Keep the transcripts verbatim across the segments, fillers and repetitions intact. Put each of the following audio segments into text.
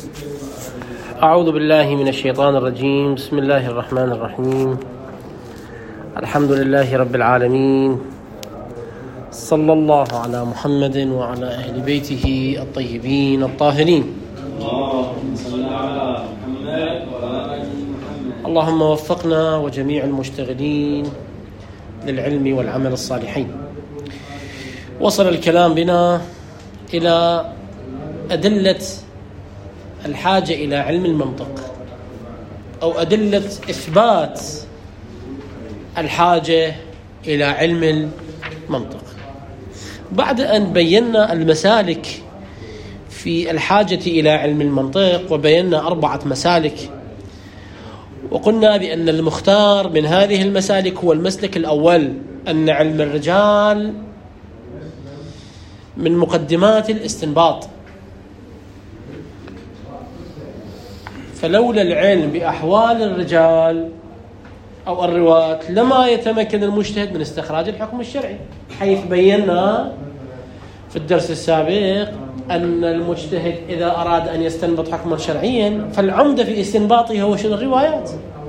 أعوذ بالله من الشيطان الرجيم. بسم الله الرحمن الرحيم. الحمد لله رب العالمين، صلى الله على محمد وعلى أهل بيته الطيبين الطاهرين. اللهم صل على محمد وعلى آل محمد. اللهم وفقنا وجميع المشتغلين للعلم والعمل الصالحين. وصل الكلام بنا إلى أدلة الحاجة إلى علم المنطق، أو أدلة إثبات الحاجة إلى علم المنطق. بعد أن بينا المسالك في الحاجة إلى علم المنطق، وبينا أربعة مسالك، وقلنا بأن المختار من هذه المسالك هو المسلك الأول، أن علم الرجال من مقدمات الاستنباط، فلولا العلم بأحوال الرجال أو الرواة لما يتمكن المجتهد من استخراج الحكم الشرعي، حيث بينا في الدرس السابق أن المجتهد إذا أراد أن يستنبط حكما شرعيا فالعمدة في استنباطه هو شنو؟ الروايات.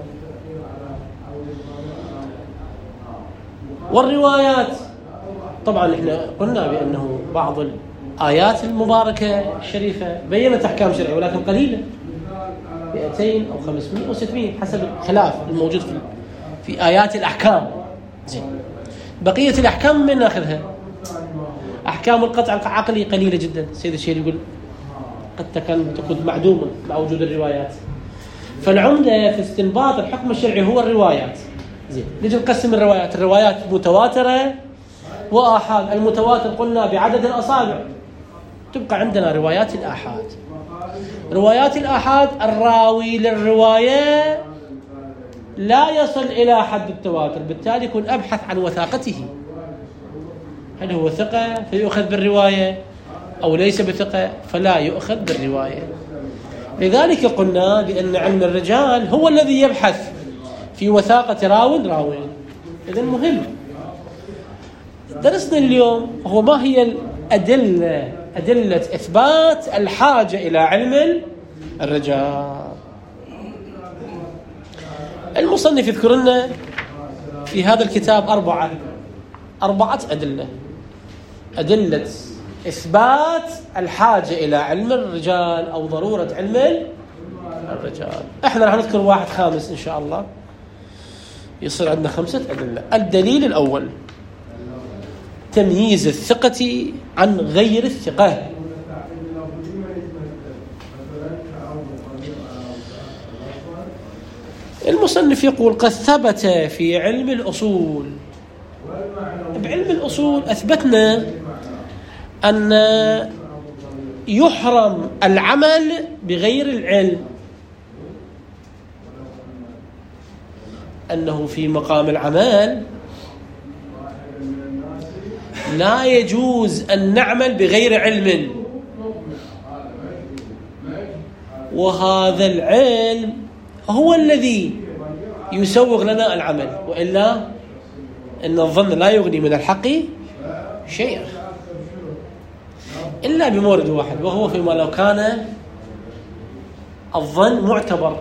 والروايات طبعا احنا قلنا بأنه بعض الآيات المباركة الشريفة بينت أحكام شرعية ولكن قليلة، مئتين أو خمسمائة أو ستمائة حسب الخلاف الموجود في في آيات الأحكام. زين، بقية الأحكام من ناخذها؟ أحكام القطع العقلي قليلة جدا. سيد الشيخ يقول قد تكون تكون معدومة مع وجود الروايات، فالعمدة في استنباط الحكم الشرعي هو الروايات. زين، نجي نقسم الروايات. الروايات متواترة وآحاد. المتواتر قلنا بعدد الأصابع، تبقى عندنا روايات الآحاد. روايات الآحاد الراوي للرواية لا يصل إلى حد التواتر، بالتالي يكون أبحث عن وثاقته، هل هو ثقة فيؤخذ بالرواية أو ليس بثقة فلا يؤخذ بالرواية. لذلك قلنا بأن علم الرجال هو الذي يبحث في وثاقة راو راو. إذن مهم درسنا اليوم هو ما هي الأدلة أدلة إثبات الحاجة إلى علم الرجال. المصنف يذكر لنا في هذا الكتاب أربعة أربعة أدلة أدلة إثبات الحاجة إلى علم الرجال أو ضرورة علم الرجال. إحنا راح نذكر واحد خامس إن شاء الله، يصير عندنا خمسة أدلة. الدليل الأول تمييز الثقة عن غير الثقة. المصنف يقول قد ثبت في علم الأصول. بعلم الأصول أثبتنا أن يحرم العمل بغير العلم، أنه في مقام العمل لا يجوز أن نعمل بغير علم، وهذا العلم هو الذي يسوغ لنا العمل، وإلا إن الظن لا يغني من الحق شيئا إلا بمورد واحد، وهو فيما لو كان الظن معتبر.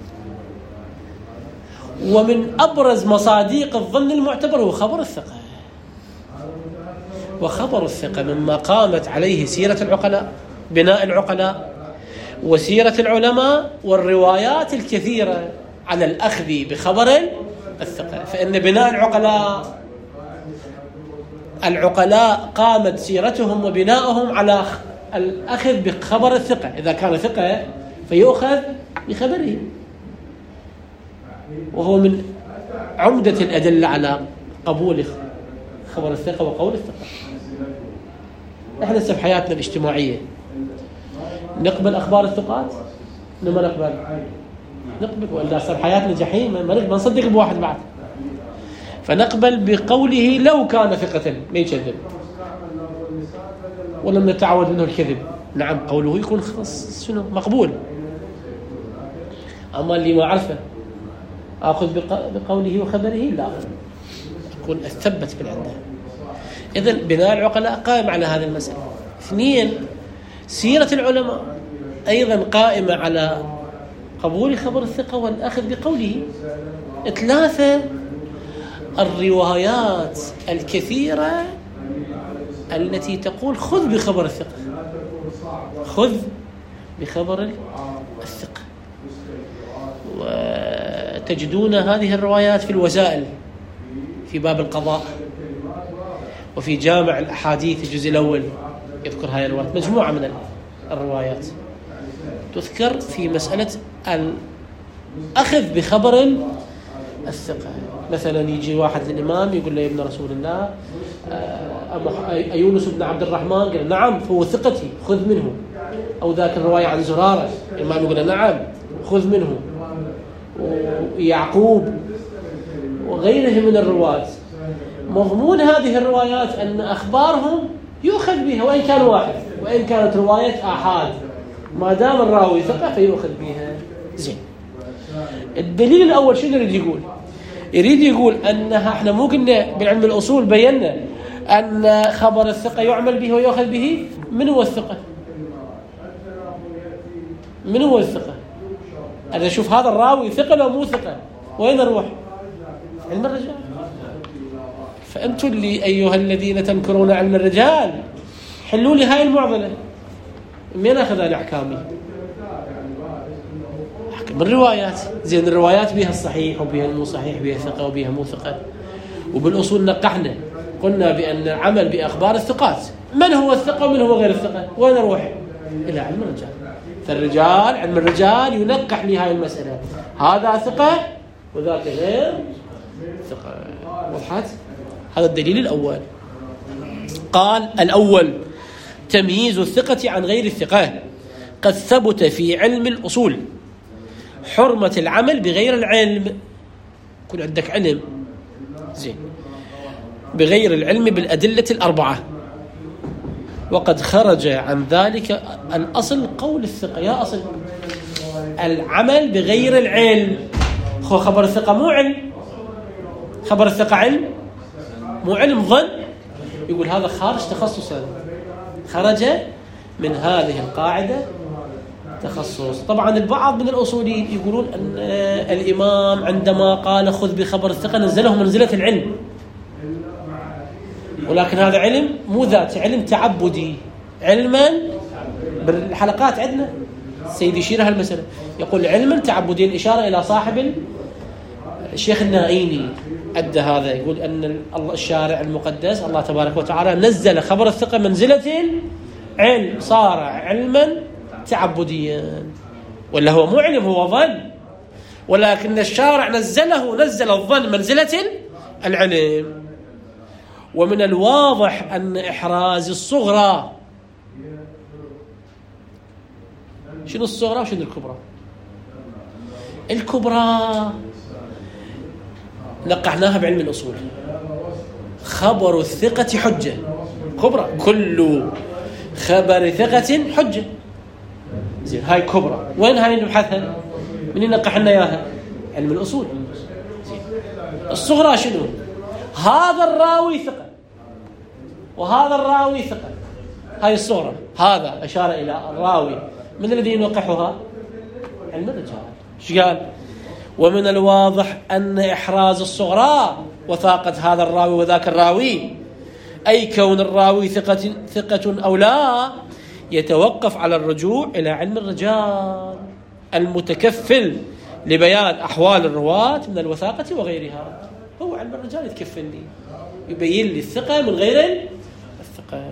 ومن أبرز مصادق الظن المعتبر هو خبر الثقة، وخبر الثقة مما قامت عليه سيرة العقلاء، بناء العقلاء وسيرة العلماء والروايات الكثيرة على الأخذ بخبر الثقة. فإن بناء العقلاء العقلاء قامت سيرتهم وبناؤهم على الأخذ بخبر الثقة. إذا كان ثقة فيؤخذ بخبره، وهو من عمدة الأدلة على قبول خبر الثقة وقول الثقة. احنا في حياتنا الاجتماعية نقبل أخبار الثقات؟ لما نقبل نقبل، وإلا صار حياتنا جحيم، ما نقبل نصدق بواحد بعد، فنقبل بقوله لو كان ثقة ما يكذب، ولم نتعود منه الكذب. نعم، قوله يكون خلاص شنو مقبول. أما اللي ما عرفه أخذ بقوله وخبره لا، يكون أثبت من عنده. إذن بناء العقلاء قائم على هذا المسألة. اثنين، سيرة العلماء أيضا قائمة على قبول خبر الثقة والأخذ بقوله. ثلاثة، الروايات الكثيرة التي تقول خذ بخبر الثقة، خذ بخبر الثقة، وتجدون هذه الروايات في الوسائل في باب القضاء، وفي جامع الأحاديث الجزء الأول يذكر هذه الروايات، مجموعة من الروايات تذكر في مسألة الأخذ بخبر الثقة. مثلا يجي واحد للإمام يقول له يا ابن رسول الله أيونس بن عبد الرحمن، قال نعم فهو ثقتي خذ منه. أو ذاك الرواية عن زرارة الإمام يقول نعم خذ منه. ويعقوب وغيره من الرواة، مضمون هذه الروايات أن أخبارهم يؤخذ بها وإن كان واحد، وإن كانت رواية آحاد، ما دام الراوي ثقة فيؤخذ بها. زين، الدليل الأول شنو يريد يقول؟ يريد يقول أنها احنا مو قلنا بالعلم الأصول بينا أن خبر الثقة يعمل به ويؤخذ به. من هو الثقة؟ من هو الثقة؟ أنا أشوف هذا الراوي ثقة لو مو ثقة، وين أروح؟ علم الرجال. فأنتم اللي أيها الذين تنكرون علم الرجال حلوا لي هاي المعضلة. من أخذ أنا أحكامي؟ أحكم الروايات. زين، الروايات بها الصحيح وبها المو صحيح، بها ثقة وبها مو ثقة. وبالأصول نقحنا قلنا بأن العمل بأخبار الثقات، من هو الثقة ومن هو غير الثقة، وين أروح؟ إلى علم الرجال. فالرجال علم الرجال ينقح لي هاي المسألة، هذا ثقة وذاك غير ثقة. وضحت؟ هذا الدليل الأول. قال الأول تمييز الثقة عن غير الثقة. قد ثبت في علم الأصول حرمة العمل بغير العلم. يكون عندك علم زين بغير العلم بالأدلة الأربعة، وقد خرج عن ذلك الأصل قول الثقة. يا أصل العمل بغير العلم، خبر الثقة مو علم، خبر الثقة علم مو علم، ظن. يقول هذا خارج تخصصا، خرج من هذه القاعدة تخصص. طبعا البعض من الأصوليين يقولون أن الإمام عندما قال خذ بخبر الثقة نزله منزلة العلم، ولكن هذا علم مو ذات علم تعبدي، علما بالحلقات عندنا السيد يشير هالمسألة، يقول علما تعبدي، الإشارة إلى صاحب الشيخ النائيني أدى هذا، يقول أن الشارع المقدس الله تبارك وتعالى نزل خبر الثقة منزلة علم، صار علما تعبديا، ولا هو مو علم، هو ظن، ولكن الشارع نزله نزل الظن منزلة العلم. ومن الواضح أن إحراز الصغرى، شنو الصغرى وشنو الكبرى؟ الكبرى نقعناها بعلم الأصول، خبر الثقة حجة كبرى، كل خبر ثقة حجة. زين، هاي كبرى، وين هاي نبحثها؟ من نقحنا إياها؟ علم الأصول. زين، الصغرى شنو؟ هذا الراوي ثقة وهذا الراوي ثقة، هاي الصغرى. هذا أشار إلى الراوي، من الذي ينقحها؟ علم الرجال. ايش قال؟ ومن الواضح أن إحراز الصغرى وثاقة هذا الراوي وذاك الراوي، أي كون الراوي ثقة ثقة أو لا، يتوقف على الرجوع إلى علم الرجال المتكفل لبيان أحوال الرواة من الوثاقة وغيرها. هو علم الرجال يتكفل لي، يبين لي الثقة من غير الثقة.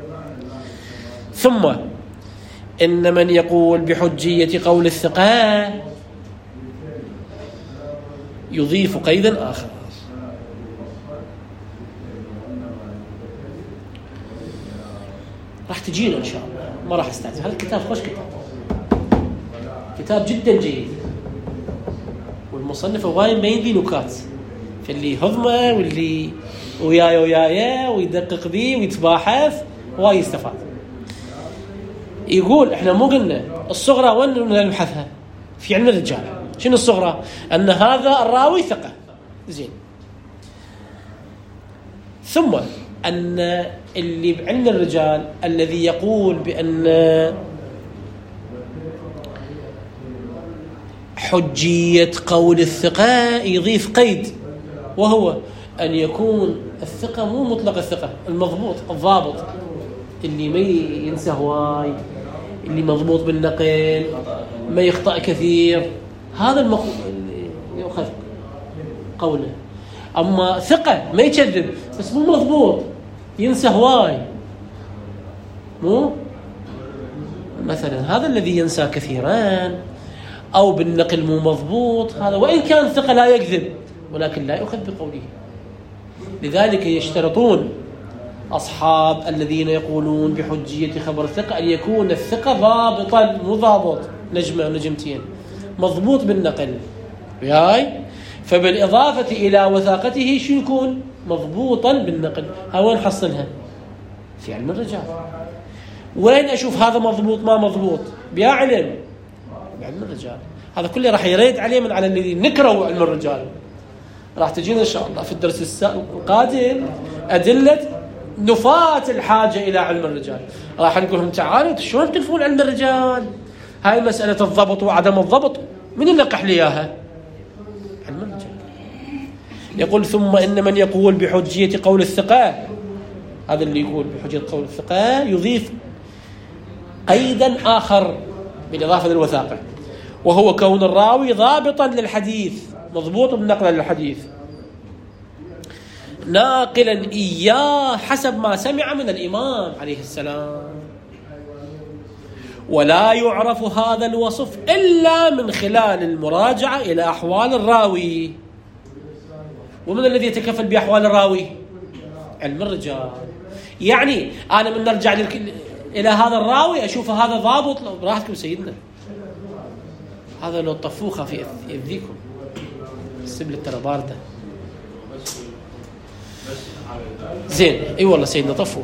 ثم إن من يقول بحجية قول الثقة يضيف قيدا آخر. راح تجينا إن شاء الله، ما راح استعجل. هذا الكتاب خوش كتاب، كتاب جدا جيد، والمصنف هواي مبين ذي نكات، فاللي هضمه واللي وياي وياي ويدقق ذي ويتباحث هواي يستفاد. يقول احنا مو قلنا الصغرى وين نبحثها؟ في علم الرجال. شنو الصغرى؟ أن هذا الراوي ثقة. زين، ثم أن اللي بعلم الرجال الذي يقول بأن حجية قول الثقة يضيف قيد، وهو أن يكون الثقة مو مطلق الثقة، المضبوط الضابط اللي ما ينسى هواي، اللي مضبوط بالنقل، ما يخطأ كثير، هذا المخ... اللي يأخذ قوله. أما ثقة ما يكذب بس مو مضبوط، ينسى هواي، مو مثلا هذا الذي ينسى كثيرا أو بالنقل مو مضبوط، هذا وإن كان ثقة لا يكذب ولكن لا يؤخذ بقوله. لذلك يشترطون أصحاب الذين يقولون بحجية خبر الثقة أن يكون الثقة ضابطا، مو ضابط نجمة نجمتين، مضبوط بالنقل وياي، فبالإضافة إلى وثاقته شو يكون مضبوطا بالنقل. ها وين حصلها؟ في علم الرجال. وين أشوف هذا مضبوط ما مضبوط؟ بيا علم بعلم الرجال. هذا كله راح يريد عليه من على الذي نكروا علم الرجال. راح تجينا إن شاء الله في الدرس القادم أدلة نفاة الحاجة إلى علم الرجال. راح نقول لهم تعالوا شلون تنفون علم الرجال؟ هاي مسألة الضبط وعدم الضبط من اللي نقح لي إياها؟ علم الرجال. يقول ثم إن من يقول بحجية قول الثقة، هذا اللي يقول بحجية قول الثقة يضيف قيدا آخر بالإضافة للوثاقة، وهو كون الراوي ضابطا للحديث، مضبوط بالنقل للحديث، ناقلا إياه حسب ما سمع من الإمام عليه السلام. ولا يعرف هذا الوصف إلا من خلال المراجعة إلى أحوال الراوي. ومن الذي يتكفل بأحوال الراوي؟ علم الرجال. يعني أنا من نرجع إلى هذا الراوي أشوف هذا ضابط، براحتكم سيدنا، هذا لو طفوخة في يذيكم السبلة ترى باردة زين. اي والله سيدنا طفوه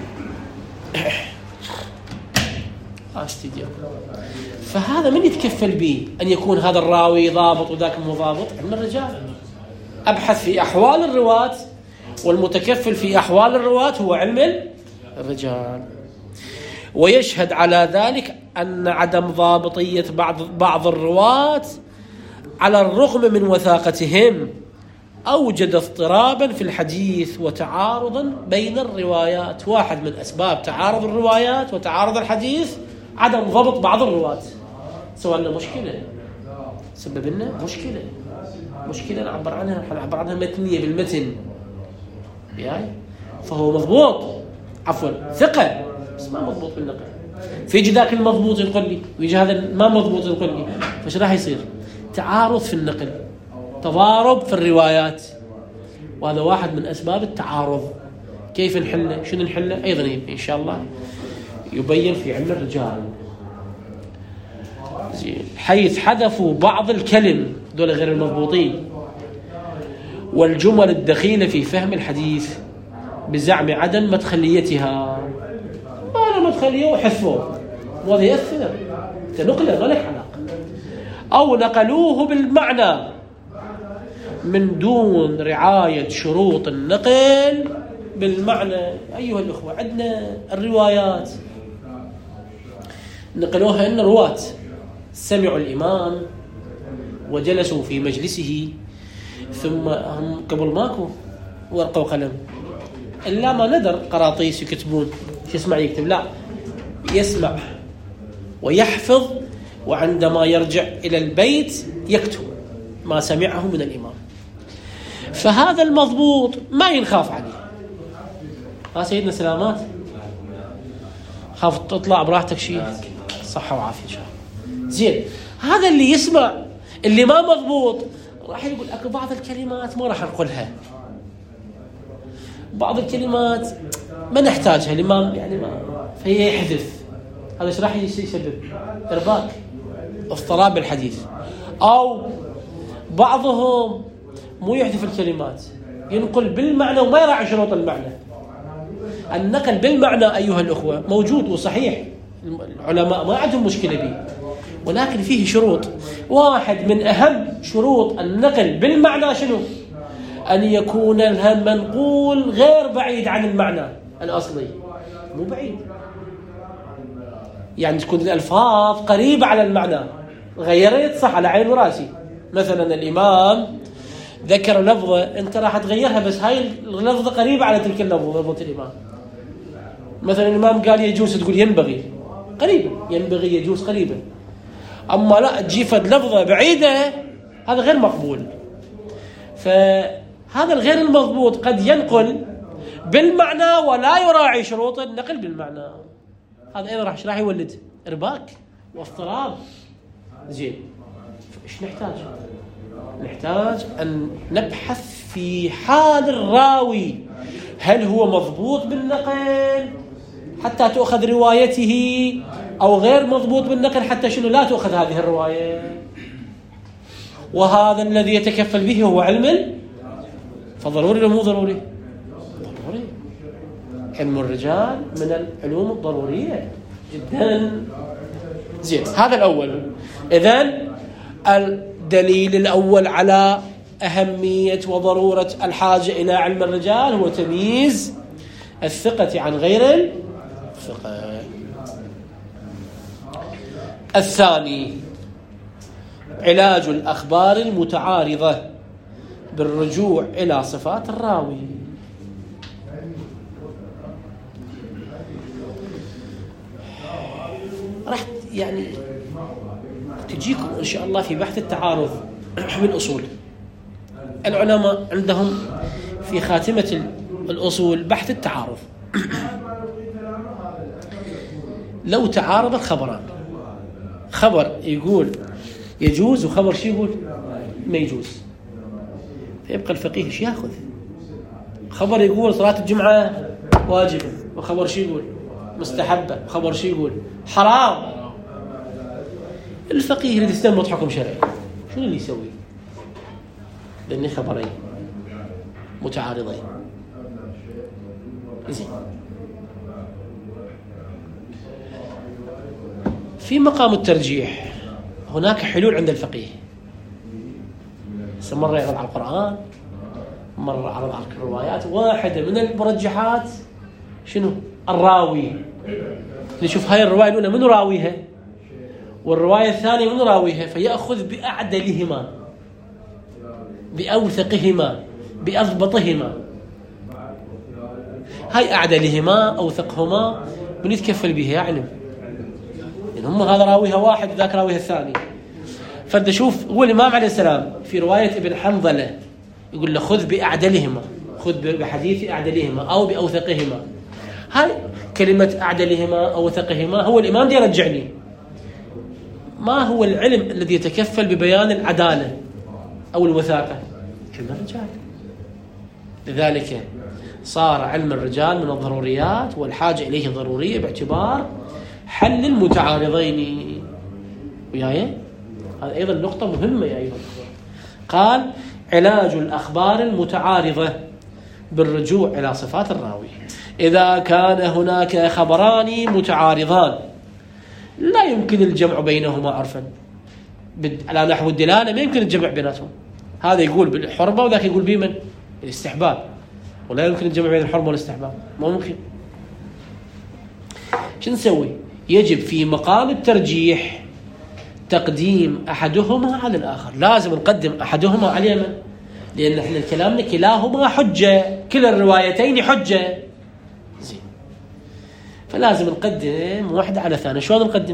استديو. فهذا من يتكفل به أن يكون هذا الراوي ضابط وذاك مو ضابط؟ علم الرجال. أبحث في أحوال الرواة، والمتكفل في أحوال الرواة هو علم الرجال. ويشهد على ذلك أن عدم ضابطية بعض بعض الرواة على الرغم من وثاقتهم أوجد اضطرابا في الحديث وتعارضا بين الروايات. واحد من أسباب تعارض الروايات وتعارض الحديث عدم ضبط بعض الرواة. سوى لنا مشكلة، سبب لنا مشكلة، مشكلة نعبر عنها، نعبر عنها متنية بالمتن يعني. فهو مضبوط، عفوا ثقة، بس ما مضبوط بالنقل. فيجي ذاك المضبوط يقول لي ويجي هذا ما مضبوط يقول لي، فايش راح يصير؟ تعارض في النقل، تضارب في الروايات، وهذا واحد من أسباب التعارض. كيف نحله؟ شنو نحله؟ أيضا إن شاء الله يبين في علم الرجال. حيث حذفوا بعض الكلم، دول غير المضبوطين، والجمل الدخيلة في فهم الحديث بزعم عدم مدخليتها. ما له مدخلية وحذفوه، وهذا يأثر تنقله ما لك علاقة. أو نقلوه بالمعنى من دون رعاية شروط النقل بالمعنى. أيها الأخوة، عندنا الروايات نقلوها إن رواة سمعوا الإمام وجلسوا في مجلسه، ثم هم قبل ماكو ورقة وقلم إلا ما ندر قراطيس يكتبون، شو يسمع يكتب؟ لا، يسمع ويحفظ، وعندما يرجع إلى البيت يكتب ما سمعه من الإمام. فهذا المضبوط ما ينخاف عليه. ها سيدنا سلامات، خاف تطلع براحتك شيء، صحة وعافية إن شاء الله. زين، هذا اللي يسمع اللي ما مضبوط راح يقول أكو بعض الكلمات ما راح نقولها، بعض الكلمات ما نحتاجها الإمام يعني ما، فهي يحذف. هذا ايش راح يسبب؟ إرباك، اضطراب بالحديث. أو بعضهم مو يحذف الكلمات، ينقل بالمعنى وما يراعي شروط المعنى. النقل بالمعنى أيها الأخوة موجود وصحيح، العلماء ما عندهم مشكلة به، ولكن فيه شروط. واحد من أهم شروط النقل بالمعنى شنو؟ أن يكون المنقول غير بعيد عن المعنى الأصلي، مو بعيد، يعني تكون الألفاظ قريبة على المعنى غيرت صح على عين وراسي. مثلا الإمام ذكر لفظة أنت راح تغيرها بس هاي اللفظة قريبة على تلك اللفظة لفظة الإمام. مثلا الإمام قال يجوز تقول ينبغي قريبا، ينبغي يجوز قريبا. أما لا تجيب لفظة بعيدة هذا غير مقبول. فهذا الغير المضبوط قد ينقل بالمعنى ولا يراعي شروط النقل بالمعنى. هذا أيضا راح راح يولد إرباك واضطراب. زين إيش نحتاج؟ نحتاج أن نبحث في حال الراوي، هل هو مضبوط بالنقل حتى تأخذ روايته أو غير مضبوط بالنقل حتى شنو لا تأخذ هذه الرواية. وهذا الذي يتكفل به هو علم، فضروري ولا مو ضروري؟ ضروري. علم الرجال من العلوم الضرورية جدا. زين هذا الأول. إذن الدليل الأول على أهمية وضرورة الحاجة إلى علم الرجال هو تمييز الثقة عن غير الثقة. الثاني علاج الأخبار المتعارضة بالرجوع إلى صفات الراوي. راح يعني تجيكم إن شاء الله في بحث التعارض بالأصول. العلماء عندهم في خاتمة الأصول بحث التعارض. لو تعارض الخبران، خبر يقول يجوز وخبر شي يقول ما يجوز، فيبقى الفقيه ايش ياخذ؟ خبر يقول صلاة الجمعة واجب وخبر شي يقول مستحبة وخبر شي يقول حرام. الفقيه اللي يستنبط حكم شرعي شنو اللي يسوي؟ لأن خبرين متعارضين. زين في مقام الترجيح هناك حلول عند الفقيه. مرة يعرض على القرآن، مرة عرض على الروايات. واحدة من المرجحات شنو؟ الراوي. نشوف هاي الرواية الأولى من راويها والرواية الثانية من راويها، فيأخذ بأعدلهما بأوثقهما بأضبطهما. هاي أعدلهما أوثقهما من يتكفل به يعلم إن هم هذا راويها واحد وذاك راويها الثاني. فانت شوف هو الإمام عليه السلام في رواية ابن حنظلة يقول له خذ بأعدلهما، خذ بحديث أعدلهما أو بأوثقهما. هاي كلمة أعدلهما أو وثقهما هو الإمام دي يرجعني ما هو العلم الذي يتكفل ببيان العدالة أو الوثاقة؟ علم الرجال. لذلك صار علم الرجال من الضروريات والحاجة إليه ضرورية باعتبار حل المتعارضين. وياي هذا أيضا نقطة مهمة يا أيها الأخوة. قال علاج الأخبار المتعارضة بالرجوع إلى صفات الراوي. إذا كان هناك خبران متعارضان لا يمكن الجمع بينهما عرفا على نحو الدلالة، ما يمكن الجمع بيناتهم. هذا يقول بالحرمة وذاك يقول بمن الاستحباب، ولا يمكن الجمع بين الحرمة والاستحباب، ما ممكن. شو نسوي؟ يجب في مقام الترجيح تقديم أحدهما على الآخر. لازم نقدم أحدهما على اليمن، لأن احنا كلامنا كلاهما حجة، كلا الروايتين حجة. زين فلازم نقدم واحدة على ثانية. شلون نقدم؟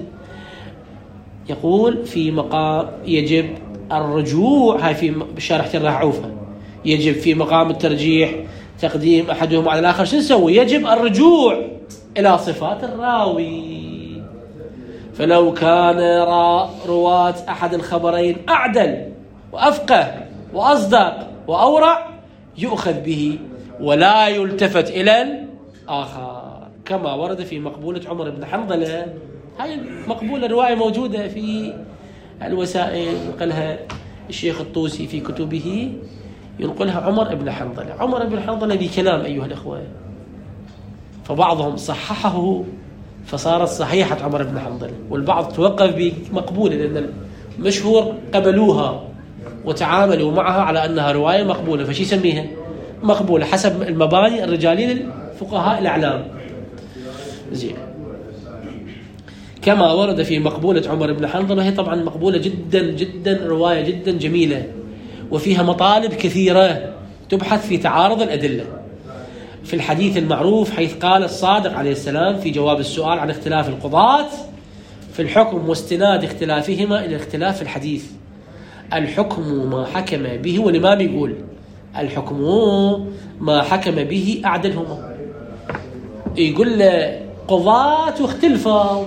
يقول في مقام يجب الرجوع، هاي في بشارح الرعوفة، يجب في مقام الترجيح تقديم أحدهما على الآخر. شو نسوي؟ يجب الرجوع إلى صفات الراوي. فلو كان رواة أحد الخبرين أعدل وأفقه وأصدق وأورع يؤخذ به ولا يلتفت إلى الآخر، كما ورد في مقبولة عمر بن حنظلة. هاي مقبولة رواية موجودة في الوسائل، نقلها الشيخ الطوسي في كتبه، ينقلها عمر بن حنظلة. عمر بن حنظلة بكلام أيها الأخوة، فبعضهم صححه فصارت صحيحة عمر بن حنظلة، والبعض توقف بمقبولة لأن المشهور قبلوها وتعاملوا معها على أنها رواية مقبولة، فشي يسميها مقبولة حسب المباني الرجالية للفقهاء الأعلام. زين كما ورد في مقبولة عمر بن حنظلة، وهي طبعا مقبولة جدا جدا، رواية جدا جميلة وفيها مطالب كثيرة تبحث في تعارض الأدلة. في الحديث المعروف حيث قال الصادق عليه السلام في جواب السؤال عن اختلاف القضاة في الحكم واستناد اختلافهما إلى اختلاف الحديث: الحكم ما حكم به، والإمام يقول الحكم ما حكم به أعدلهما. يقول له قضاة واختلفوا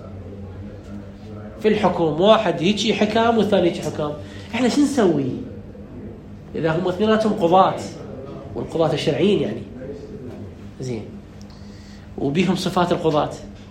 في الحكم، واحد هيك حكام والثاني هيك حكام، احنا شو نسوي إذا هم اثنيناتهم قضاة والقضاة الشرعيين يعني زين وبيهم صفات القضاة،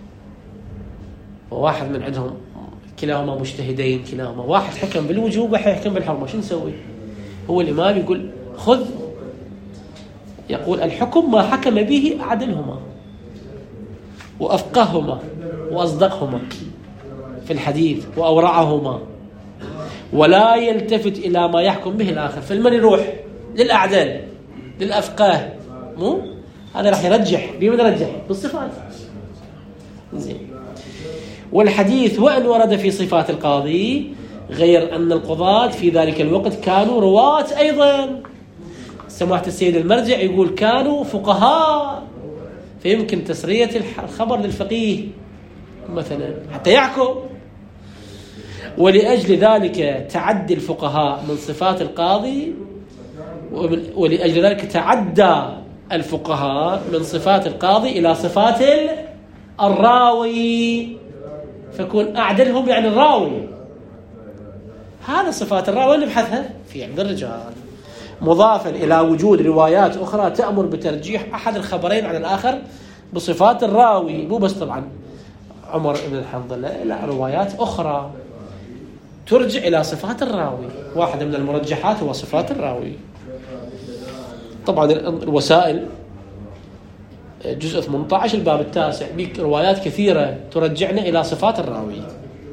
وواحد من عندهم كلاهما مجتهدين، كلاهما واحد حكم بالوجوب واحد حكم بالحرمة، شو نسوي؟ هو الإمام يقول خذ، يقول الحكم ما حكم به أعدلهما وأفقههما وأصدقهما في الحديث وأورعهما، ولا يلتفت إلى ما يحكم به الآخر. فالمن يروح للأعدال للأفقاه، مو هذا راح يرجح بمن يرجح بالصفات زين. والحديث وأن ورد في صفات القاضي، غير أن القضاة في ذلك الوقت كانوا رواة أيضا. سماحة السيد المرجع يقول كانوا فقهاء، فيمكن تسرية الخبر للفقيه مثلا حتى يحكم. ولأجل ذلك تعدي الفقهاء من صفات القاضي، ولأجل ذلك تعدى الفقهاء من صفات القاضي إلى صفات الراوي، فكون أعدلهم يعني الراوي. هذا صفات الراوي نبحثها في عند الرجال، مضافا إلى وجود روايات أخرى تأمر بترجيح أحد الخبرين على الآخر بصفات الراوي، مو بس طبعا عمر بن الحنظلة، لا، روايات أخرى ترجع إلى صفات الراوي. واحدة من المرجحات هو صفات الراوي. طبعا الوسائل جزء ثمانية عشر الباب التاسع بيك روايات كثيرة ترجعنا إلى صفات الراوي،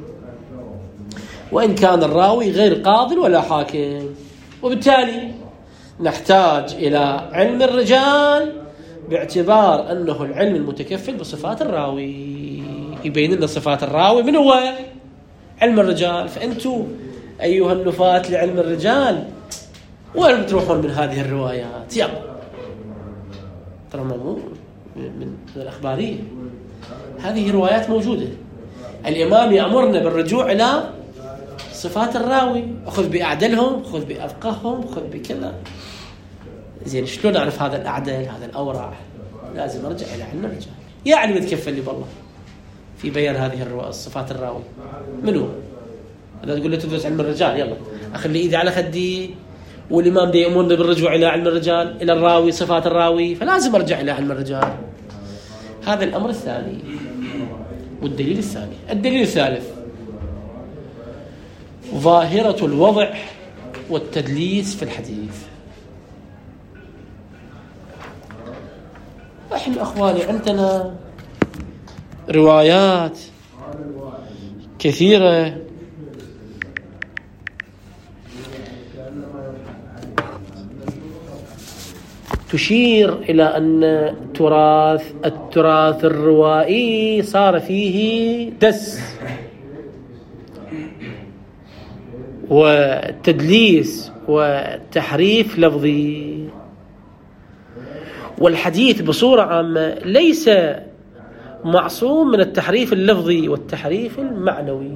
وإن كان الراوي غير قاضي ولا حاكم. وبالتالي نحتاج إلى علم الرجال باعتبار أنه العلم المتكفل بصفات الراوي، يبين لنا صفات الراوي من هو علم الرجال. فأنتوا أيها النفاة لعلم الرجال وين بتروحون من هذه الروايات؟ يلا ترى مو من الأخبارية، هذه روايات موجودة. الإمام يأمرنا بالرجوع إلى صفات الراوي، أخذ بأعدلهم، خذ بأفقههم، خذ بكذا. زين شلون أعرف هذا الأعدل هذا الأورع؟ لازم أرجع إلى علم الرجال. يعني متكفل لي بالله في بيان هذه الصفات الراوي منو؟ إذا تقول لي تدرس علم الرجال يلا أخلي إيدي على خدي، والإمام دي يأمرنا بالرجوع إلى علم الرجال، إلى الراوي، صفات الراوي، فلازم أرجع إلى علم الرجال. هذا الأمر الثاني. والدليل الثاني، الدليل الثالث ظاهرة الوضع والتدليس في الحديث. احنا أخواني عندنا روايات كثيرة تشير إلى أن تراث التراث الروائي صار فيه دس وتدليس وتحريف لفظي. والحديث بصورة عامة ليس معصوم من التحريف اللفظي والتحريف المعنوي.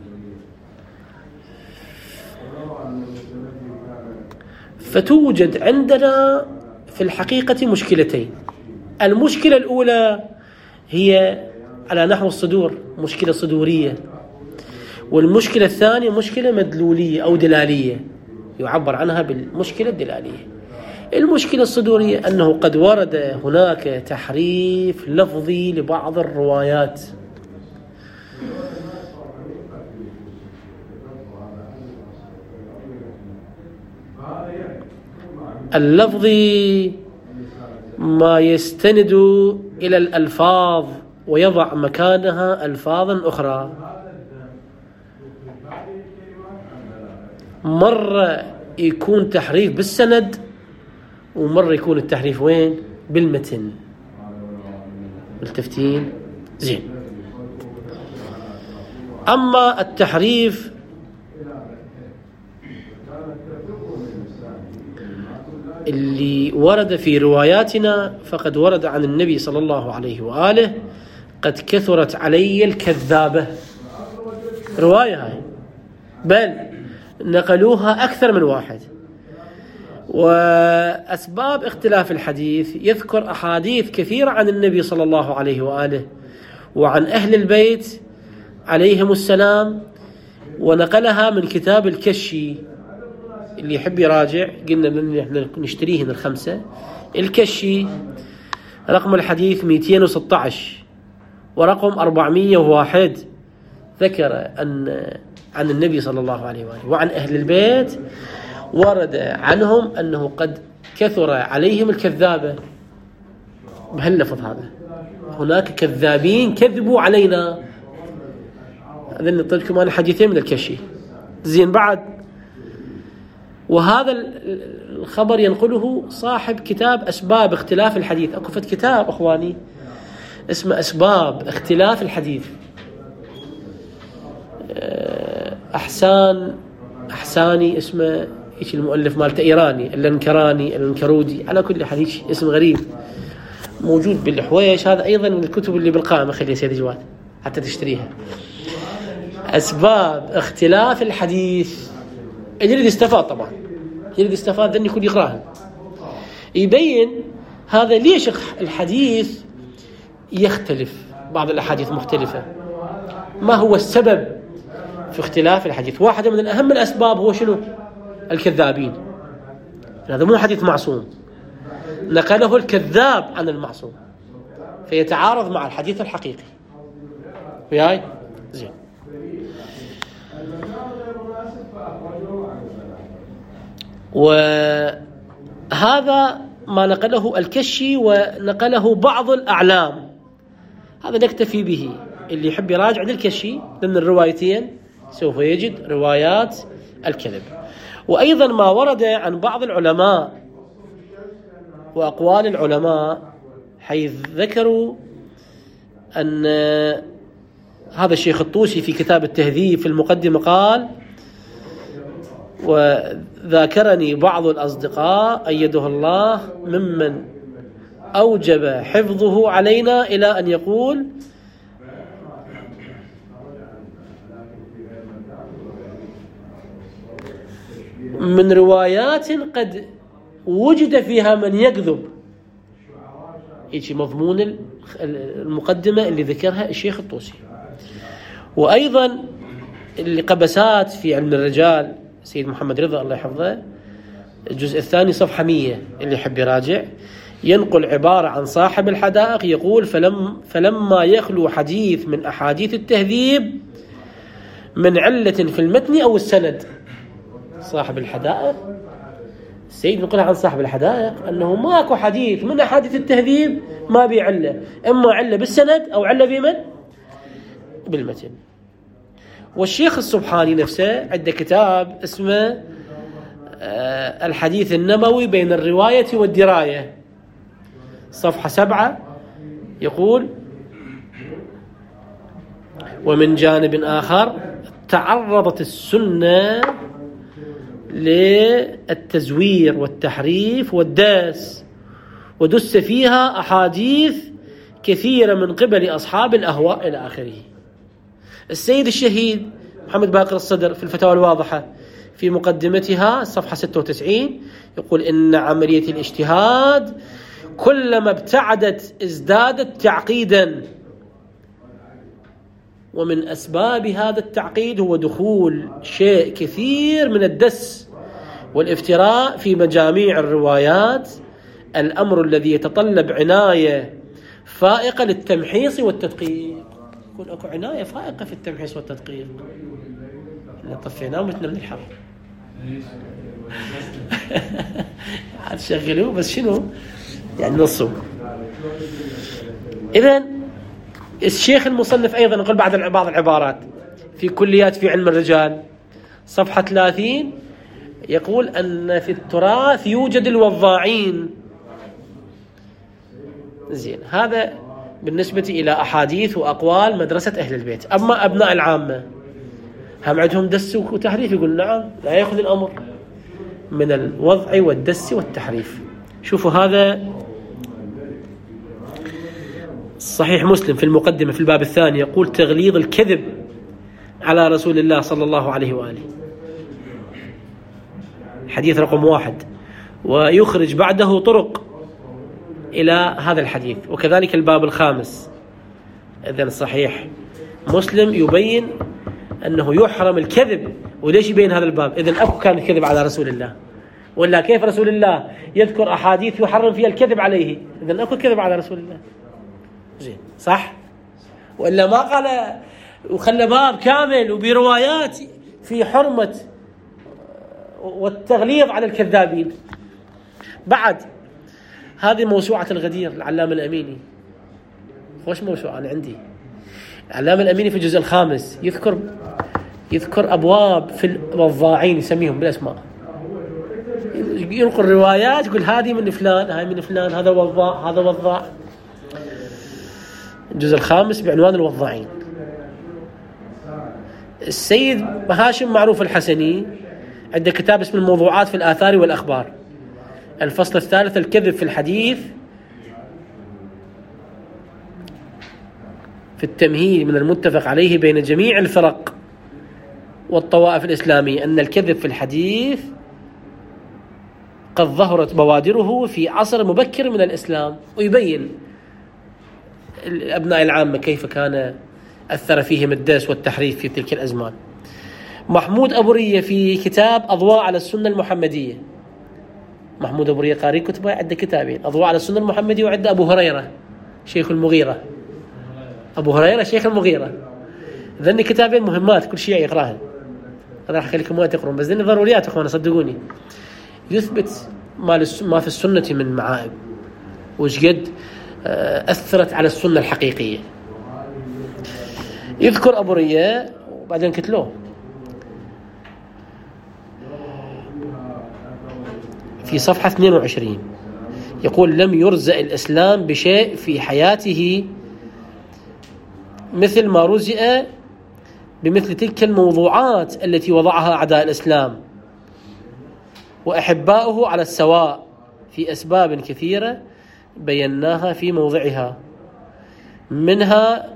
فتوجد عندنا في الحقيقة مشكلتين. المشكلة الأولى هي على نحو الصدور، مشكلة صدورية، والمشكلة الثانية مشكلة مدلولية أو دلالية، يعبر عنها بالمشكلة الدلالية. المشكلة الصدورية أنه قد ورد هناك تحريف لفظي لبعض الروايات، اللفظي ما يستند إلى الألفاظ ويضع مكانها ألفاظا أخرى. مرة يكون تحريف بالسند، ومرة يكون التحريف وين؟ بالمتن. ملتفتين؟ زين. أما التحريف اللي ورد في رواياتنا فقد ورد عن النبي صلى الله عليه وآله: قد كثرت علي الكذابة. رواية هاي، بل نقلوها أكثر من واحد. وأسباب اختلاف الحديث يذكر أحاديث كثيرة عن النبي صلى الله عليه وآله وعن أهل البيت عليهم السلام، ونقلها من كتاب الكشي. اللي يحب يراجع، قلنا نحن نشتريه من الخمسة. الكشي رقم الحديث مئتين وستة عشر ورقم أربعمئة وواحد، ذكر أن عن النبي صلى الله عليه وآله وعن أهل البيت ورد عنهم أنه قد كثر عليهم الكذابة بهاللفظ هذا: هناك كذابين كذبوا علينا. هذا نطلقكم أنا حديثين من الكشي. زين بعد، وهذا الخبر ينقله صاحب كتاب أسباب اختلاف الحديث. أكو فد كتاب أخواني اسمه أسباب اختلاف الحديث، أحسان أحساني اسمه، إيش المؤلف مالته إيراني، الانكراني الانكرودي، على كل حديث اسم غريب، موجود بالحويش. هذا أيضا من الكتب اللي بالقائمة، خلي يا سيدي جواد حتى تشتريها. أسباب اختلاف الحديث، اللي يريد يستفاد طبعا، يريد يستفاد ذن يكون يقراها، يبين هذا ليش الحديث يختلف، بعض الأحاديث مختلفة، ما هو السبب في اختلاف الحديث. واحدة من الأهم الأسباب هو شنو؟ الكذابين. هذا مو حديث معصوم، نقله الكذاب عن المعصوم، فيتعارض مع الحديث الحقيقي. وياي زين. وهذا ما نقله الكشي ونقله بعض الأعلام، هذا نكتفي به. اللي يحب يراجع للكشي ضمن الروايتين سوف يجد روايات الكذب. وأيضا ما ورد عن بعض العلماء وأقوال العلماء، حيث ذكروا أن هذا الشيخ الطوسي في كتاب التهذيب في المقدمة قال: وذاكرني بعض الأصدقاء أيده الله ممن أوجب حفظه علينا، إلى أن يقول: من روايات قد وجد فيها من يكذب. إيش مضمون المقدمة اللي ذكرها الشيخ الطوسي. وأيضا اللي قبسات في علم الرجال سيد محمد رضا الله يحفظه، الجزء الثاني صفحة مية، اللي يحب يراجع، ينقل عبارة عن صاحب الحدائق يقول: فلم فلما يخلو حديث من أحاديث التهذيب من علة في المتن أو السند. صاحب الحدائق السيد نقول عن صاحب الحدائق أنه ماكو حديث من أحاديث التهذيب ما بعلة، إما علة بالسند أو علة بمن؟ بالمتن. والشيخ السبحاني نفسه عنده كتاب اسمه الحديث النبوي بين الرواية والدراية، صفحة سبعة، يقول: ومن جانب آخر تعرضت السنة للتزوير والتحريف والداس، ودس فيها أحاديث كثيرة من قبل أصحاب الأهواء إلى آخره. السيد الشهيد محمد باقر الصدر في الفتاوى الواضحة في مقدمتها صفحة ستة وتسعين يقول: إن عملية الاجتهاد كلما ابتعدت ازدادت تعقيدا، ومن أسباب هذا التعقيد هو دخول شيء كثير من الدس والافتراء في مجاميع الروايات، الأمر الذي يتطلب عناية فائقة للتمحيص والتدقيق. يكون أكو عناية فائقة في التمحيص والتدقيق. احنا طفيناه ومتنا من الحر. عاد شغلوه بس شنو يعني نصه. إذن الشيخ المصنف أيضا يقول بعض بعض العبارات في كليات في علم الرجال صفحة ثلاثين، يقول أن في التراث يوجد الوضاعين. زين، هذا بالنسبة إلى أحاديث وأقوال مدرسة أهل البيت. أما أبناء العامة هم عندهم دس وتحريف، يقول نعم لا يأخذ الأمر من الوضع والدس والتحريف. شوفوا هذا صحيح مسلم في المقدمة في الباب الثاني يقول تغليظ الكذب على رسول الله صلى الله عليه وآله، حديث رقم واحد، ويخرج بعده طرق إلى هذا الحديث. وكذلك الباب الخامس إذن صحيح مسلم يبين أنه يحرم الكذب. وليش يبين هذا الباب؟ إذن أكو كان الكذب على رسول الله، ولا كيف رسول الله يذكر أحاديث يحرم فيها الكذب عليه؟ إذن أكو كذب على رسول الله، زين صح؟ وإلا ما قال وخلى باب كامل وبروايات في حرمة والتغليظ على الكذابين. بعد هذه موسوعة الغدير العلامة الأميني، خوش موسوعة أنا عندي. العلامة الأميني في الجزء الخامس يذكر يذكر أبواب في الوضاعين، يسميهم بالأسماء، ينقل روايات يقول هذه من فلان هاي من فلان، هذا وضاع هذا وضاع. الجزء الخامس بعنوان الوضاعين. السيد هاشم معروف الحسني عنده كتاب اسمه الموضوعات في الآثار والأخبار، الفصل الثالث الكذب في الحديث، في التمهيد من المتفق عليه بين جميع الفرق والطوائف الإسلامية أن الكذب في الحديث قد ظهرت بوادره في عصر مبكر من الإسلام، ويبين الأبناء العامة كيف كان أثر فيهم الدس والتحريف في تلك الأزمان. محمود أبو رية في كتاب أضواء على السنة المحمدية، محمود أبو رية قاري كتبه، عنده كتابين، أضواء على السنة المحمدية، وعنده أبو هريرة شيخ المغيرة، أبو هريرة شيخ المغيرة. ذني كتابين مهمات كل شيء يقراهن، أنا راح أخليكم ما تقرون، بس ذني ضروريات أخوانا صدقوني. يثبت ما في السنة من معائب، وش قد أثرت على السنة الحقيقية. يذكر أبو رية وبعدين كتلوه في صفحة اثنين وعشرين يقول لم يرزق الإسلام بشيء في حياته مثل ما رزق بمثل تلك الموضوعات التي وضعها أعداء الإسلام وأحباؤه على السواء في أسباب كثيرة بيناها في موضعها، منها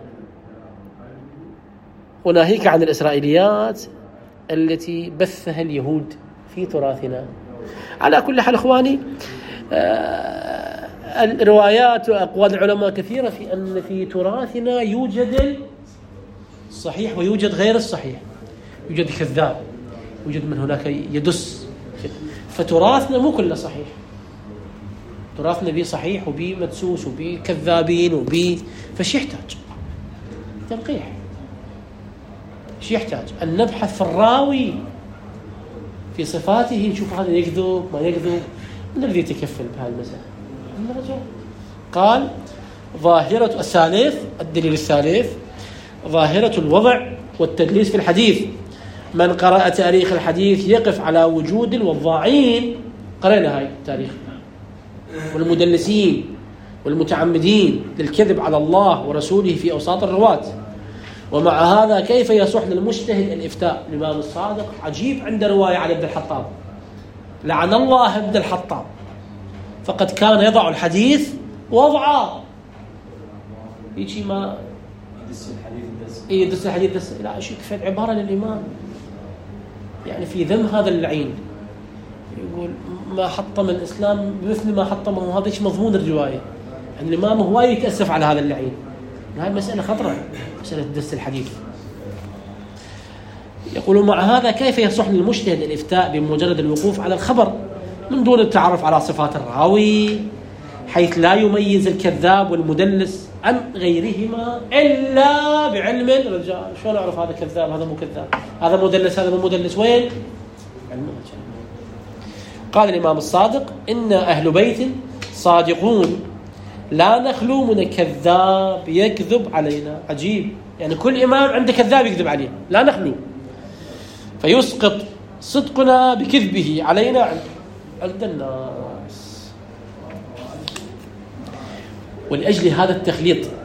وناهيك عن الإسرائيليات التي بثها اليهود في تراثنا. على كل حال إخواني، آه الروايات وأقوال العلماء كثيرة في أن في تراثنا يوجد الصحيح ويوجد غير الصحيح، يوجد كذاب، يوجد من هناك يدس، فتراثنا مو كله صحيح، تراثنا بيه صحيح وبيه مدسوس وبيه كذابين وبيه، فش يحتاج تنقيح، شو يحتاج أن نبحث في الراوي في صفاته، نشوف هذا يكذب ما يكذب، من الذي يتكفل بهالمسألة؟ الرجل قال ظاهرة الثالث، الدليل الثالث ظاهرة الوضع والتدليس في الحديث. من قرأ تاريخ الحديث يقف على وجود الوضاعين، قرأنا هاي التاريخ، والمدلسين والمتعمدين للكذب على الله ورسوله في أوساط الرواة. ومع هذا كيف يصح للمجتهد الإفتاء؟ الإمام الصادق عجيب عنده رواية عن ابن الحطاب، لعن الله ابن الحطاب، فقد كان يضع الحديث وضعا، يجي ما يدس الحديث دس إيه يدس الحديث دس، لا شيء كفاية عبارة للإمام يعني في ذم هذا اللعين، يقول ما حطم الإسلام بمثل ما حطمه، هذا شيء مضمون الرواية. يعني الإمام هو يتأسف على هذا اللعين، هاي مسألة خطرة، مسألة دس الحديث. يقول مع هذا كيف يصح للمجتهد الإفتاء بمجرد الوقوف على الخبر من دون التعرف على صفات الراوي، حيث لا يميز الكذاب والمدلس عن غيرهما إلا بعلم الرجال. شلون أعرف هذا كذاب هذا مو كذاب، هذا مدلس هذا مو مدلس؟ وين علم الرجال؟ قال الإمام الصادق إن أهل بيت صادقون لا نخلو من كذاب يكذب علينا. عجيب، يعني كل إمام عنده كذاب يكذب عليه، لا نخلو، فيسقط صدقنا بكذبه علينا عند الناس. ولأجل هذا التخليط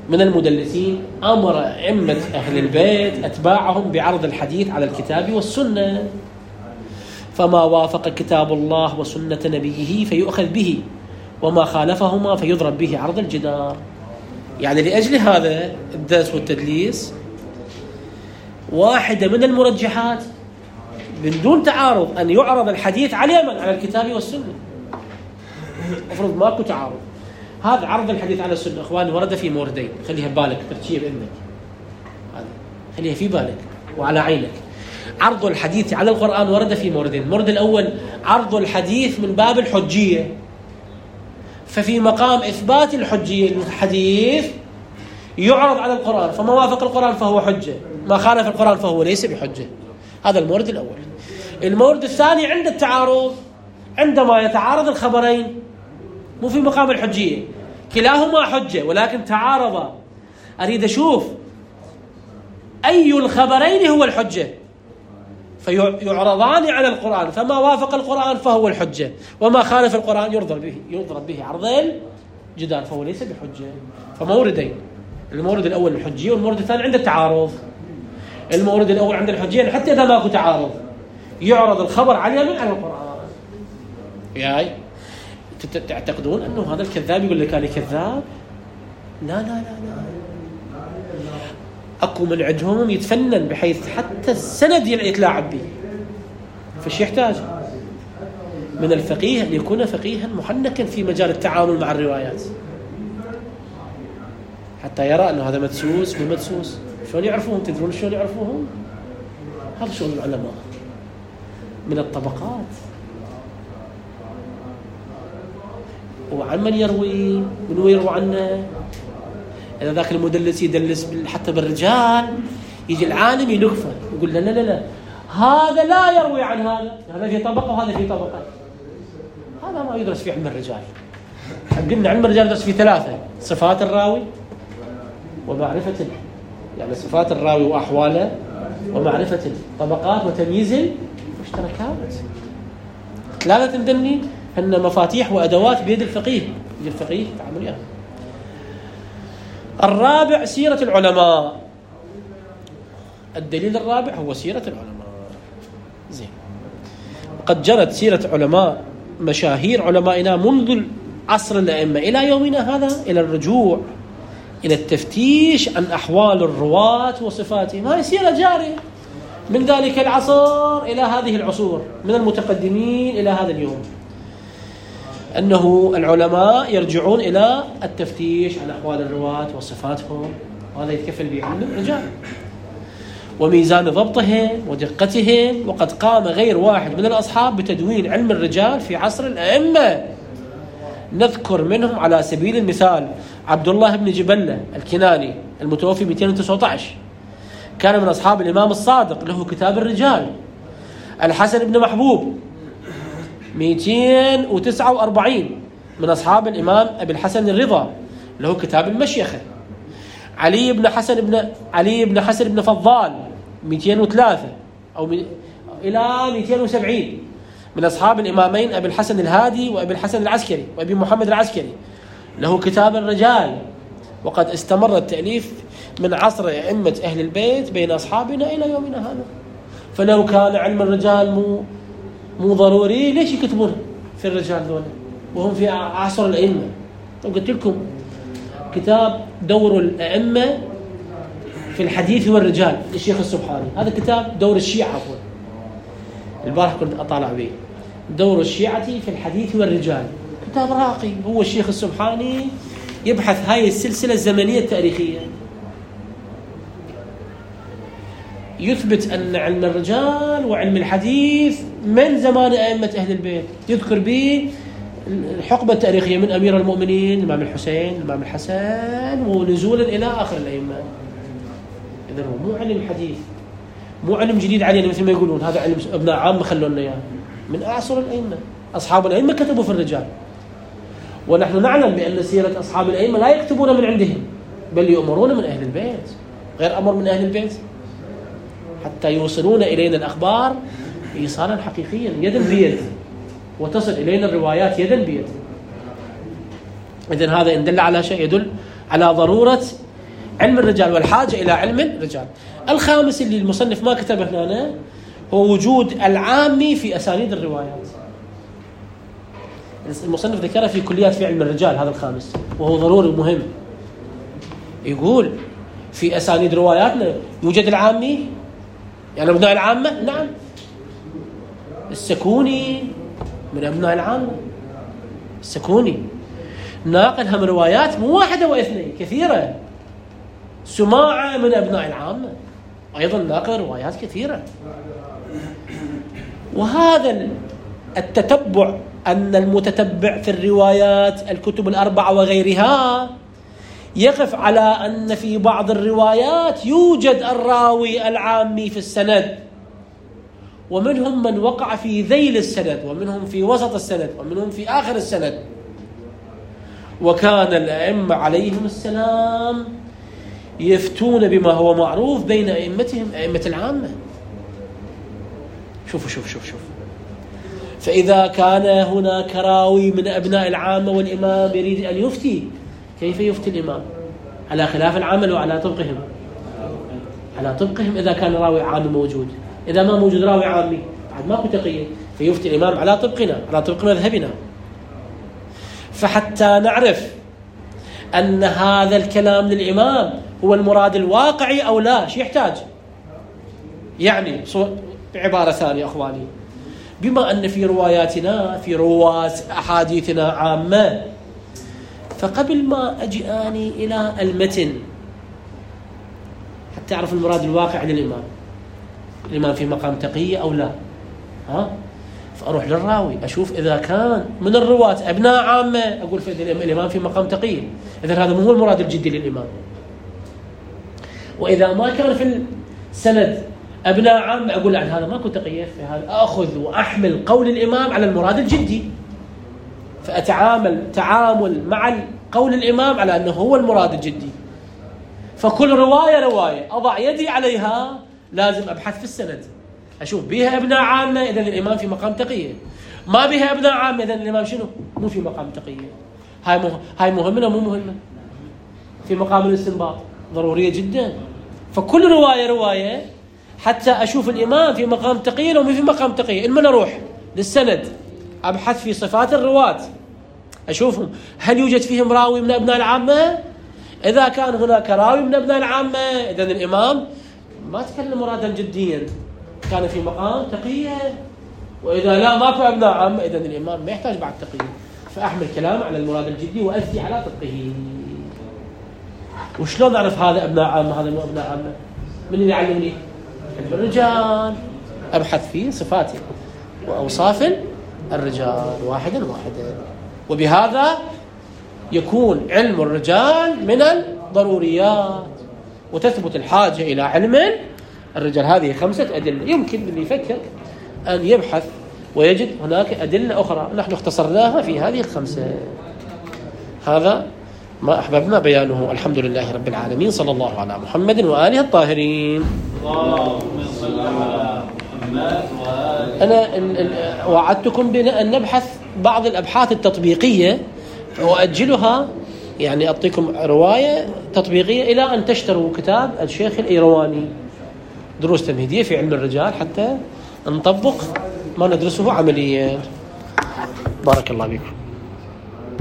من المدلسين أمر أئمة أهل البيت أتباعهم بعرض الحديث على الكتاب والسنة، فما وافق كتاب الله وسنة نبيه فيؤخذ به، وما خالفهما فيضرب به عرض الجدار. يعني لأجل هذا الدرس والتدليس واحدة من المرجحات من دون تعارض أن يعرض الحديث على اليمن على الكتاب والسنة. افرض ماكو تعارض، هذا عرض الحديث على السنة اخواني ورد في موردين، خليها ببالك ترتيب بإذنك، هذا خليها في بالك وعلى عينك. عرض الحديث على القرآن ورد في موردين. المورد الأول عرض الحديث من باب الحجية، ففي مقام إثبات الحجية الحديث يعرض على القرآن، فما وافق القرآن فهو حجة، ما خالف القرآن فهو ليس بحجة. هذا المورد الأول. المورد الثاني عند التعارض، عندما يتعارض الخبرين مو في مقام الحجية، كلاهما حجة ولكن تعارضا، أريد أشوف أي الخبرين هو الحجة، فيعرضان على القرآن، فما وافق القرآن فهو الحجة، وما خالف القرآن يضرب به يضرب به عرض الجدار فهو ليس بحجة. فموردين، المورد الأول الحجية، والمورد الثاني عند التعارض. المورد الأول عند الحجية حتى إذا ماكو تعارض يعرض الخبر على اليمين على القرآن. ياي تعتقدون أنه هذا الكذاب يقول لك أنا كذاب؟ لا لا لا لا، أكو من عندهم يتفنن بحيث حتى السند يتلاعب به. فش يحتاج من الفقيه أن يكون فقيها محنكا في مجال التعامل مع الروايات، حتى يرى أنه هذا مدسوس مو مدسوس. شلون يعرفوهم؟ تدرون شلون يعرفوهم؟ هذا شغل العلماء من الطبقات. وعن من يروي، من يروي عنه. إذا ذاك المدلس يدلس حتى بالرجال، يجي العالم ينكفه يقول لا لا لا لا هذا لا يروي عن هذا، هذا في طبقة وهذا في طبقة. هذا ما يدرس في علم الرجال. قلنا علم الرجال يدرس في ثلاثة: صفات الراوي، ومعرفة يعني صفات الراوي وأحواله، ومعرفة الطبقات، وتمييز المشتركات. ثلاثة ذني أن مفاتيح وأدوات بيد الفقيه، بيد الفقيه تعمل يعني. الرابع سيرة العلماء. الدليل الرابع هو سيرة العلماء. زين، قد جرت سيرة علماء مشاهير علمائنا منذ عصر الأئمة إلى يومنا هذا إلى الرجوع إلى التفتيش عن أحوال الرواة وصفاتهم. هذه سيرة جارية من ذلك العصر إلى هذه العصور، من المتقدمين إلى هذا اليوم، أنه العلماء يرجعون إلى التفتيش عن أحوال الرواة وصفاتهم، وهذا يتكفل به علم الرجال وميزان ضبطهم ودقتهم. وقد قام غير واحد من الأصحاب بتدوين علم الرجال في عصر الأئمة. نذكر منهم على سبيل المثال عبد الله بن جبلة الكناني المتوفي مئتين وتسعة عشر، كان من أصحاب الإمام الصادق، له كتاب الرجال. الحسن بن محبوب مئتين وتسعة وأربعين، من أصحاب الإمام أبي الحسن الرضا، له كتاب المشيخة. علي بن حسن بن علي بن حسن بن فضال مئتين وثلاثة أو من إلى مئتين وسبعين، من أصحاب الإمامين أبي الحسن الهادي وأبي الحسن العسكري وأبي محمد العسكري، له كتاب الرجال. وقد استمر التأليف من عصر أئمة أهل البيت بين أصحابنا إلى يومنا هذا. فلو كان علم الرجال مو مو ضروري، ليش يكتبون في الرجال دول وهم في عصر الأئمة؟ قلت لكم كتاب دور الأئمة في الحديث والرجال للشيخ السبحاني، هذا كتاب دور الشيعة عفوا، البارح كنت أطالع به، دور الشيعة في الحديث والرجال، كتاب راقي. هو الشيخ السبحاني يبحث هاي السلسلة الزمنية التاريخية، يثبت أن علم الرجال وعلم الحديث من زمان أئمة أهل البيت، يذكر به الحقبة التاريخية من أمير المؤمنين الإمام الحسين الإمام الحسن ونزولا إلى آخر الأئمة. إذن هو مو علم حديث، مو علم جديد علينا مثل ما يقولون، هذا علم ابناء عام خلونا إياه، من أعصر الأئمة. أصحاب الأئمة كتبوا في الرجال، ونحن نعلم بأن سيرة أصحاب الأئمة لا يكتبون من عندهم، بل يؤمرون من أهل البيت، غير أمر من أهل البيت، حتى يوصلون إلينا الأخبار إيصالا حقيقيا يدا بيد، وتصل إلينا الروايات يدا بيد. إذن هذا إن دل على شيء يدل على ضرورة علم الرجال والحاجة إلى علم الرجال. الخامس اللي المصنف ما كتبه هنا هو وجود العامي في أسانيد الروايات. المصنف ذكره في كليات في علم الرجال هذا الخامس، وهو ضروري مهم. يقول في أسانيد رواياتنا يوجد العامي، يعني أبناء العامة. نعم، السكوني من أبناء العامة، السكوني ناقل هم روايات مو واحدة واثنين، كثيرة. سماعة من أبناء العامة أيضا ناقل روايات كثيرة. وهذا التتبع، أن المتتبع في الروايات الكتب الأربعة وغيرها يقف على أن في بعض الروايات يوجد الراوي العامي في السند، ومنهم من وقع في ذيل السند، ومنهم في وسط السند، ومنهم في آخر السند. وكان الأئمة عليهم السلام يفتون بما هو معروف بين أئمتهم، أئمة العامة. شوفوا شوف شوف شوف فإذا كان هناك راوي من أبناء العامة والإمام يريد أن يفتي، كيف يفتي الإمام؟ على خلاف العمل وعلى طبقهم، على طبقهم إذا كان راوي عامي موجود. إذا ما موجود راوي عامي بعد ماكو تقية، فيفتي الإمام على طبقنا، على طبق مذهبنا. فحتى نعرف أن هذا الكلام للإمام هو المراد الواقعي أو لا، شو يحتاج؟ يعني بعبارة ثانية أخواني، بما أن في رواياتنا في رواة أحاديثنا عامة، فقبل ما أجي آني إلى المتن حتى أعرف المراد الواقع للإمام، الإمام في مقام تقية أو لا، ها؟ فأروح للراوي أشوف إذا كان من الرواة أبناء عامة، أقول في الإمام في مقام تقية، إذن هذا مو هو المراد الجدي للإمام. وإذا ما كان في السند أبناء عامة، أقول عن هذا ماكو تقية، في هذا أخذ وأحمل قول الإمام على المراد الجدي، فأتعامل تعامل مع قول الإمام على أنه هو المراد الجدي. فكل رواية رواية أضع يدي عليها لازم أبحث في السند، أشوف بها أبناء عامة، إذن الإمام في مقام تقية. ما بها أبناء عامة، إذن الإمام شنو؟ مو في مقام تقية. هاي مه... هاي مهمة مو مهمة؟ في مقام الاستنباط ضرورية جدا. فكل رواية رواية حتى أشوف الإمام في مقام تقية لو مو في مقام تقية. إن من أروح للسند أبحث في صفات الرواة، أشوفهم هل يوجد فيهم راوي من أبناء العامة. إذا كان هناك راوي من أبناء العامة، إذن الإمام ما تكلم مرادا جديا، كان في مقام تقية. وإذا لا ماكو أبناء عامة، إذن الإمام ما يحتاج بعد تقية، فأحمل كلام على المراد الجدي وأفتي على طبقه. وشلون أعرف هذا أبناء عامة هذا مو أبناء عامة؟ من اللي يعلمني؟ علم الرجال. أبحث في صفات وأوصاف الرجال واحدا واحدا، وبهذا يكون علم الرجال من الضروريات، وتثبت الحاجة إلى علم الرجال. هذه خمسة أدلة يمكن اللي يفكر أن يبحث ويجد هناك أدلة أخرى، نحن اختصرناها في هذه الخمسة. هذا ما أحببنا بيانه. الحمد لله رب العالمين، صلى الله على محمد وآله الطاهرين. اللهم صل على محمد وآله. أنا وعدتكم بأن نبحث بعض الأبحاث التطبيقية وأجلها، يعني أعطيكم رواية تطبيقية إلى أن تشتروا كتاب الشيخ الإيرواني دروس تمهيدية في علم الرجال، حتى نطبق ما ندرسه عمليا. بارك الله بكم.